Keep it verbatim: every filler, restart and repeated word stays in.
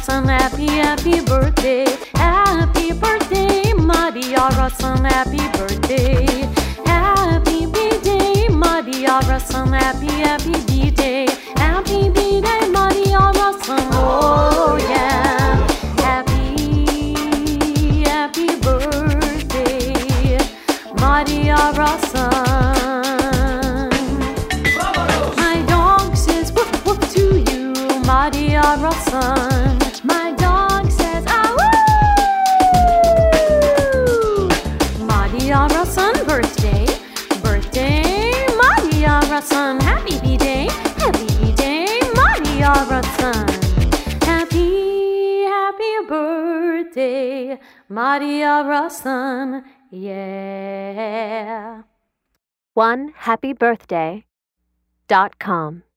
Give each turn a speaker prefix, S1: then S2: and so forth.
S1: Rasan, happy, happy birthday. Happy birthday, Maria Rasan, happy birthday. Happy B-Day, Maria Rasan, happy, happy B-Day. Happy B-Day, Maria Rasan, oh yeah. Happy, happy birthday, Maria Rasan. My dog says woof woof to you, Maria Rasan. My dog says ah woo. Maria Rasan, birthday, birthday, Maria Rasan. Happy B-Day, happy B-Day, Maria Rasan. Happy, happy birthday, Maria Rasan, yeah.
S2: one happy birthday dot com